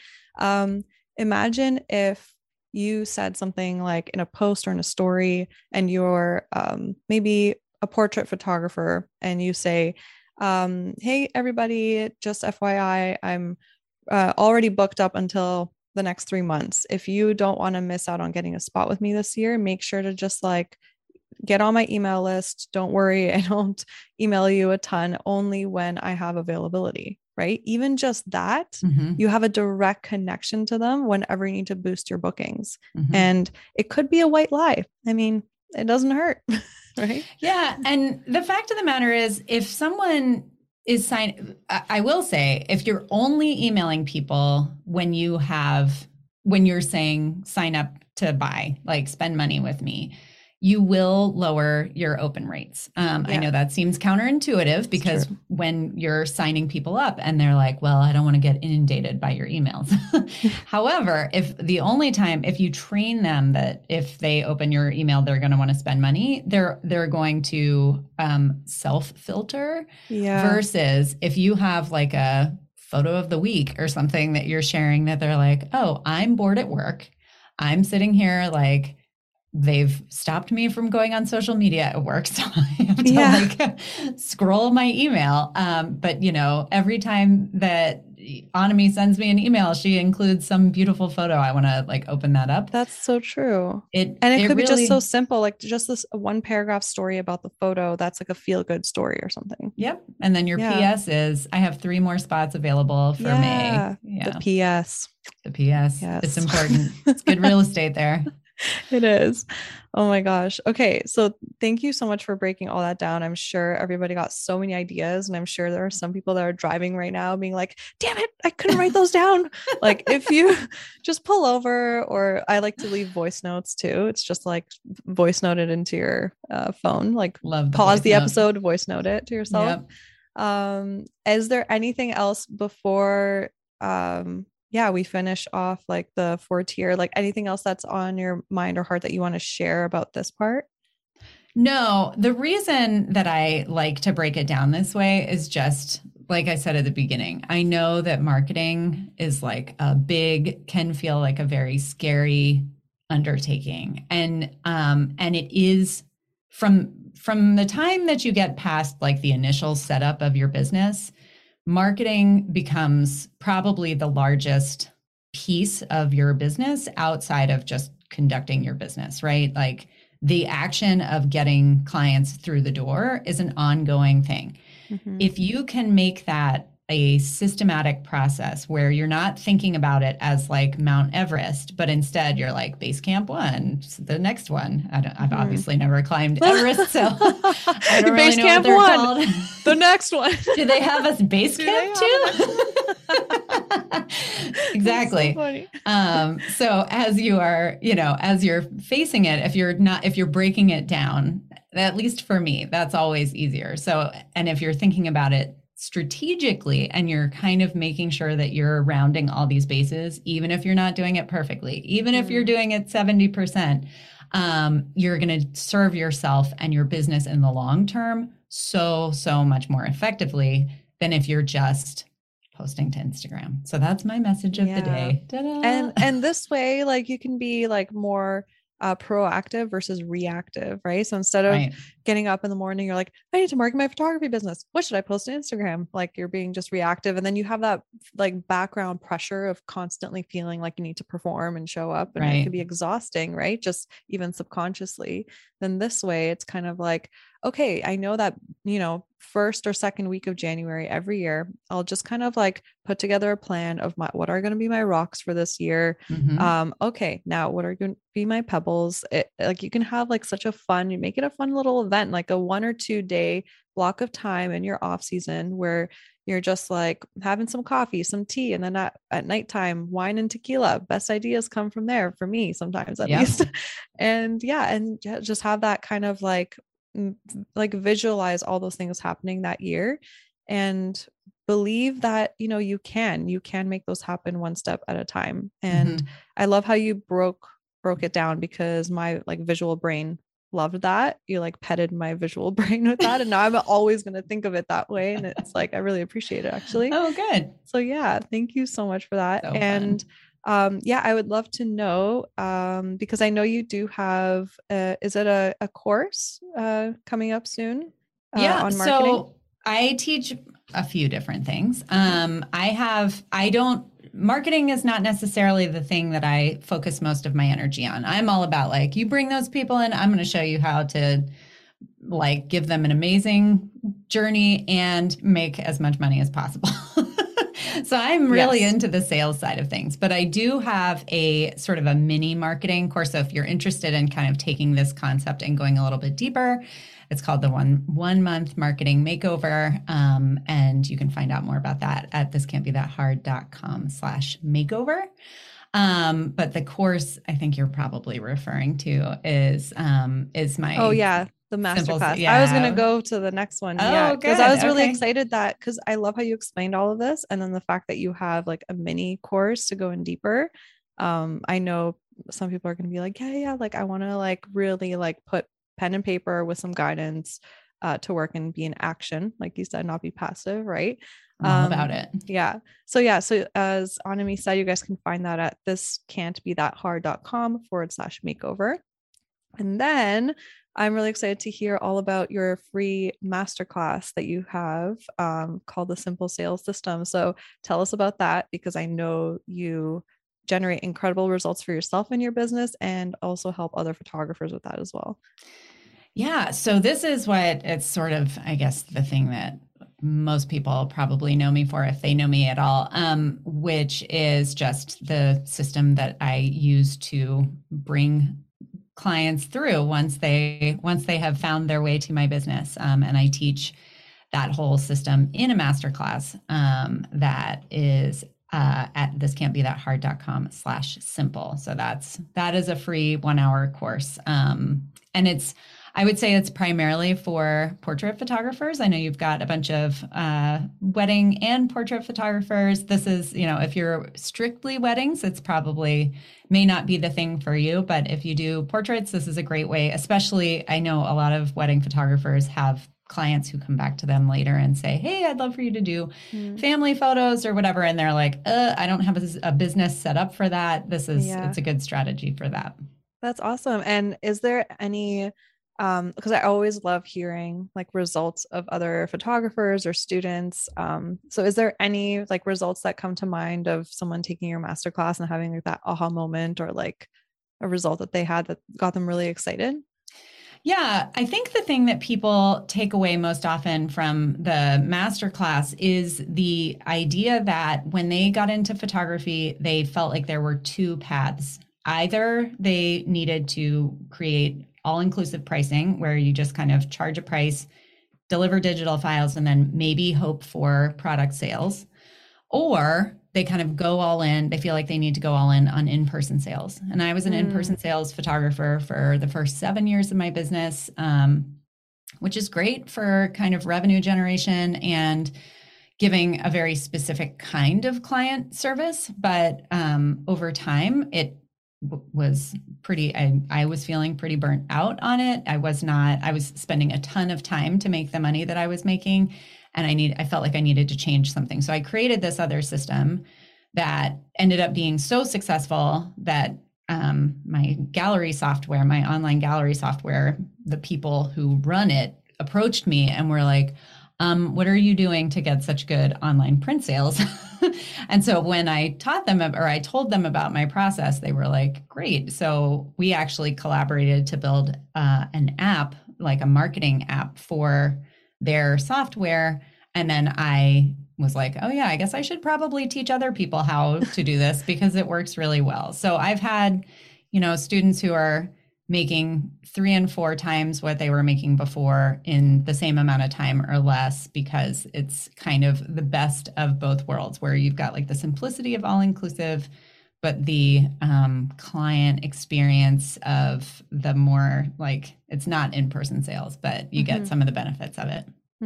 Imagine if you said something like in a post or in a story and you're maybe a portrait photographer and you say, hey, everybody, just FYI, I'm already booked up until the next 3 months. If you don't want to miss out on getting a spot with me this year, make sure to just like get on my email list. Don't worry, I don't email you a ton, only when I have availability, right? Even just that, you have a direct connection to them whenever you need to boost your bookings. And it could be a white lie. I mean, it doesn't hurt, right? Yeah. And the fact of the matter is, if someone I will say, if you're only emailing people when you're saying sign up to buy, like spend money with me, you will lower your open rates. I know that seems counterintuitive because when you're signing people up and they're like, well, I don't want to get inundated by your emails. However, if you train them that if they open your email, they're going to want to spend money, they're going to self-filter versus if you have like a photo of the week or something that you're sharing that they're like, oh, I'm bored at work. I'm sitting here like, they've stopped me from going on social media at work. So I have to like scroll my email. But every time that Anami sends me an email, she includes some beautiful photo. I want to like open that up. That's so true. It could be just so simple, like just this one paragraph story about the photo. That's like a feel good story or something. Yep. And then your PS is, I have 3 more spots available for May. Yeah. The PS. The PS. Yes. It's important. It's good real estate there. It is. Oh my gosh. Okay. So thank you so much for breaking all that down. I'm sure everybody got so many ideas, and I'm sure there are some people that are driving right now being like, damn it, I couldn't write those down. Like if you just pull over, or I like to leave voice notes too. It's just like voice note it into your phone, like pause the episode, voice note it to yourself. Yep. Is there anything else before, we finish off like the 4-tier, like anything else that's on your mind or heart that you want to share about this part? No, the reason that I like to break it down this way is just, like I said at the beginning, I know that marketing is like can feel like a very scary undertaking. And it is from the time that you get past like the initial setup of your business, marketing becomes probably the largest piece of your business outside of just conducting your business, right? Like the action of getting clients through the door is an ongoing thing. Mm-hmm. If you can make that a systematic process where you're not thinking about it as like Mount Everest, but instead you're like Base Camp 1, the next one. I've obviously never climbed Everest, so I don't really know what they're called. The next one. Do they have a Base Camp too? Exactly. So as you are, as you're facing it, if you're breaking it down, at least for me, that's always easier. So, and if you're thinking about it strategically and you're kind of making sure that you're rounding all these bases, even if you're not doing it perfectly, even if you're doing it 70%, you're going to serve yourself and your business in the long term so much more effectively than if you're just posting to Instagram. So that's my message of the day. Ta-da. And this way, like you can be like more proactive versus reactive, right? So instead of getting up in the morning, you're like, I need to market my photography business. What should I post on Instagram? Like you're being just reactive. And then you have that like background pressure of constantly feeling like you need to perform and show up. And it can be exhausting, right? Just even subconsciously. Then this way, it's kind of like, okay, I know that, first or second week of January every year, I'll just kind of like put together a plan of what are going to be my rocks for this year. Mm-hmm. Okay, now what are going to be my pebbles? Like you can have like such a fun, you make it a fun little event, like a 1 or 2 day block of time in your off season where you're just like having some coffee, some tea, and then at nighttime, wine and tequila. Best ideas come from there for me sometimes at least. And just have that kind of like visualize all those things happening that year and believe that, you can make those happen one step at a time. And I love how you broke it down because my like visual brain loved that. You like petted my visual brain with that. And now I'm always going to think of it that way. And it's like, I really appreciate it actually. Oh, good. So thank you so much for that. So and I would love to know, because I know you do have, is it a course coming up soon on marketing? So I teach a few different things. Marketing is not necessarily the thing that I focus most of my energy on. I'm all about like, you bring those people in, I'm going to show you how to like give them an amazing journey and make as much money as possible. So I'm really into the sales side of things, but I do have a sort of a mini marketing course. So if you're interested in kind of taking this concept and going a little bit deeper, it's called the one month marketing makeover. And you can find out more about that at thiscan'tbethathard.com/makeover. But the course I think you're probably referring to is Oh my yeah, the simple, masterclass. I was gonna yeah. go to the next one. Yeah, Oh, because I good. was really Okay. excited that because I love how you explained all of this, and then the fact that you have like a mini course to go in deeper. I know some people are gonna be like, yeah, yeah, like I want to like really like put pen and paper with some guidance to work and be in action, like you said, not be passive, right? I'm all about it. Yeah. So yeah, so as Anami said, you guys can find that at thiscan'tbethathard.com/makeover. And then I'm really excited to hear all about your free masterclass that you have called the Simple Sales System. So tell us about that because I know you generate incredible results for yourself and your business and also help other photographers with that as well. Yeah. So this is what it's sort of, I guess, the thing that most people probably know me for if they know me at all, which is just the system that I use to bring clients through once they have found their way to my business. And I teach that whole system in a masterclass that is at thiscan'tbethathard.com/simple. So that is a free 1 hour course. And I would say it's primarily for portrait photographers. I know you've got a bunch of wedding and portrait photographers. This is, if you're strictly weddings, it's probably may not be the thing for you. But if you do portraits, this is a great way, especially I know a lot of wedding photographers have clients who come back to them later and say, hey, I'd love for you to do family photos or whatever. And they're like, I don't have a business set up for that. It's a good strategy for that. That's awesome. And is there any because I always love hearing like results of other photographers or students. So is there any like results that come to mind of someone taking your masterclass and having like that aha moment or like a result that they had that got them really excited? Yeah, I think the thing that people take away most often from the masterclass is the idea that when they got into photography, they felt like there were two paths. Either they needed to create all-inclusive pricing where you just kind of charge a price, deliver digital files, and then maybe hope for product sales, or they kind of go all in. They feel like they need to go all in on in-person sales. And I was an in-person sales photographer for the first 7 years of my business, which is great for kind of revenue generation and giving a very specific kind of client service. But over time, it was pretty, I was feeling pretty burnt out on it. I was spending a ton of time to make the money that I was making. And I felt like I needed to change something. So I created this other system that ended up being so successful that my gallery software, my online gallery software, the people who run it approached me and were like, what are you doing to get such good online print sales? And so when I taught them or I told them about my process, they were like, great. So we actually collaborated to build an app, like a marketing app for their software. And then I was like, oh yeah, I guess I should probably teach other people how to do this because it works really well. So I've had, students who are making 3 and 4 times what they were making before in the same amount of time or less, because it's kind of the best of both worlds where you've got like the simplicity of all inclusive, but the client experience of the more like, it's not in-person sales, but you get some of the benefits of it.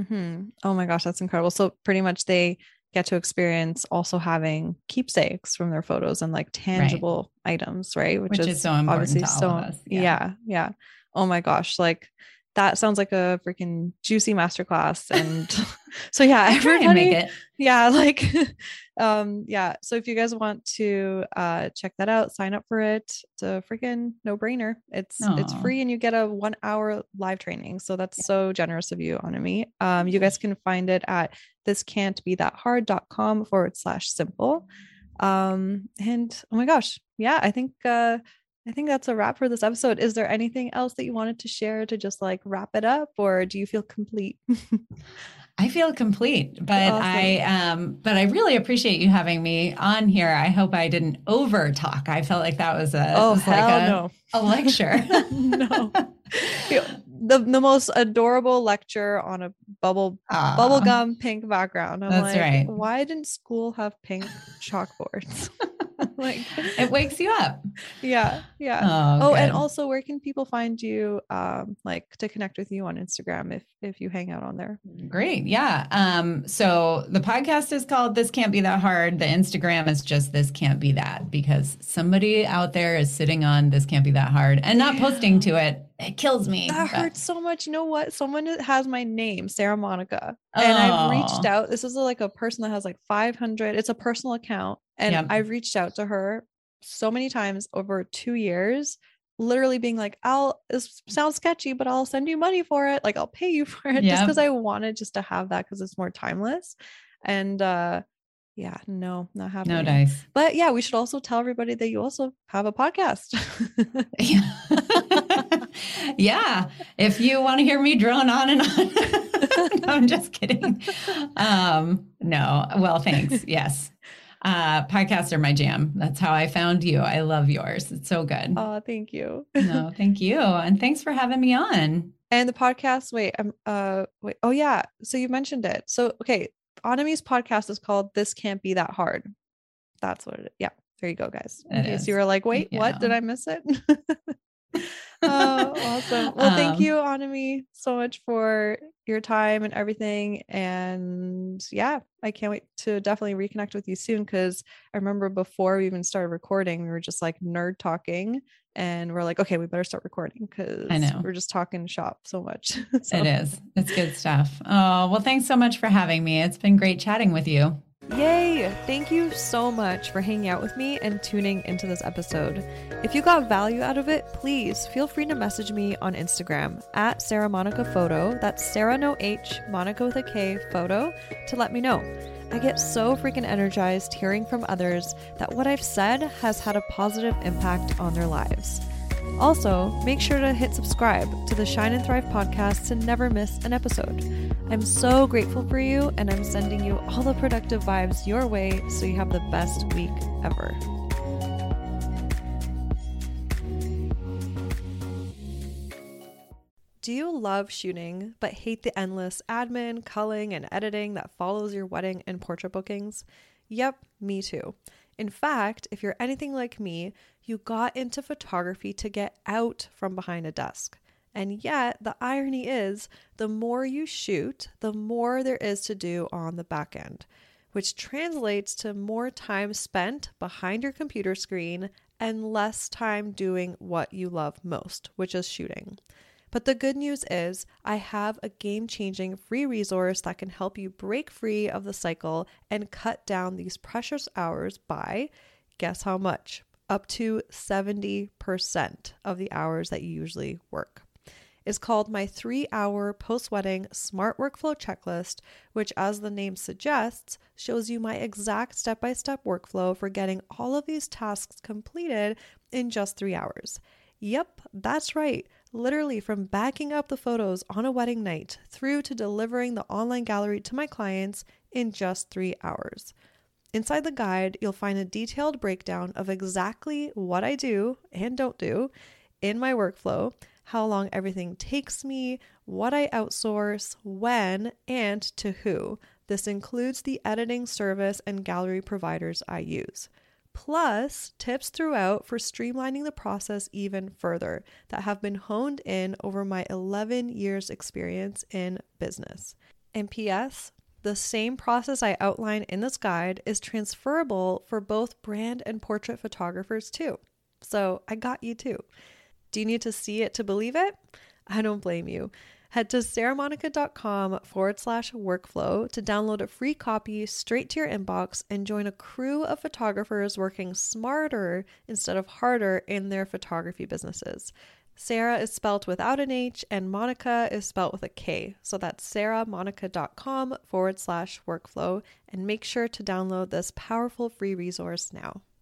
Oh my gosh, that's incredible. So pretty much they get to experience also having keepsakes from their photos and like tangible items, right? Which is so important to all of us. Yeah. Oh my gosh, like that sounds like a freaking juicy masterclass. And so yeah, everybody make it. Yeah, like yeah. So if you guys want to check that out, sign up for it. It's a freaking no-brainer. It's free and you get a 1 hour live training. So that's so generous of you, Anami. You guys can find it at thiscan'tbethathard.com/simple. And oh my gosh, yeah, I think that's a wrap for this episode. Is there anything else that you wanted to share to just like wrap it up, or do you feel complete? I feel complete, but awesome. I really appreciate you having me on here. I hope I didn't over talk. I felt like that was a lecture. No. The most adorable lecture on a bubblegum pink background. I'm like, right. Why didn't school have pink chalkboards? Like, it wakes you up. Yeah. Oh, and good. also, where can people find you, like to connect with you on Instagram if you hang out on there? Great. Yeah. So the podcast is called This Can't Be That Hard. The Instagram is just This Can't Be That, because somebody out there is sitting on This Can't Be That Hard and not posting to it. It kills me. That but- hurts so much. You know what? Someone has my name, Sarah Monica, and I've reached Oh. out. This is like a person that has like 500. It's a personal account, and Yep. I've reached out to her so many times over 2 years, literally being like, this sounds sketchy, but I'll send you money for it. Like, I'll pay you for it, just Yep. because I wanted just to have that, because it's more timeless. And yeah, no, not happening. No dice. But yeah, we should also tell everybody that you also have a podcast. Yeah. If you want to hear me drone on and on. No, I'm just kidding. No. Well, thanks. Yes. Podcasts are my jam. That's how I found you. I love yours. It's so good. Oh, thank you. No, thank you. And thanks for having me on. And the podcast, wait. Oh yeah. So you mentioned it. So okay, Anami's podcast is called This Can't Be That Hard. That's what it is. Yeah. There you go, guys. In case you were like, wait, what? Did I miss it? Oh, awesome. Well, thank you, Anami, so much for your time and everything. And yeah, I can't wait to definitely reconnect with you soon, because I remember before we even started recording, we were just like nerd talking, and we're like, okay, we better start recording, because we're just talking shop so much. So. It is. It's good stuff. Oh, well, thanks so much for having me. It's been great chatting with you. Yay! Thank you so much for hanging out with me and tuning into this episode. If you got value out of it, please feel free to message me on Instagram at Sarah Monica Photo. That's Sarah no H, Monica with a K, photo, to let me know. I get so freaking energized hearing from others that what I've said has had a positive impact on their lives. Also, make sure to hit subscribe to the Shine and Thrive podcast to never miss an episode. I'm so grateful for you, and I'm sending you all the productive vibes your way so you have the best week ever. Do you love shooting but hate the endless admin, culling, and editing that follows your wedding and portrait bookings? Yep, me too. In fact, if you're anything like me, you got into photography to get out from behind a desk. And yet, the irony is, the more you shoot, the more there is to do on the back end, which translates to more time spent behind your computer screen and less time doing what you love most, which is shooting. But the good news is I have a game-changing free resource that can help you break free of the cycle and cut down these precious hours by, guess how much? Up to 70% of the hours that you usually work. It's called my 3-hour post-wedding smart workflow checklist, which, as the name suggests, shows you my exact step-by-step workflow for getting all of these tasks completed in just 3 hours. Yep, that's right. Literally from backing up the photos on a wedding night through to delivering the online gallery to my clients in just 3 hours. Inside the guide, you'll find a detailed breakdown of exactly what I do and don't do in my workflow, how long everything takes me, what I outsource, when, and to who. This includes the editing service and gallery providers I use. Plus, tips throughout for streamlining the process even further that have been honed in over my 11 years experience in business. And P.S., the same process I outline in this guide is transferable for both brand and portrait photographers too. So I got you too. Do you need to see it to believe it? I don't blame you. Head to sarahmonica.com/workflow to download a free copy straight to your inbox and join a crew of photographers working smarter instead of harder in their photography businesses. Sarah is spelled without an H and Monica is spelled with a K. So that's sarahmonica.com/workflow, and make sure to download this powerful free resource now.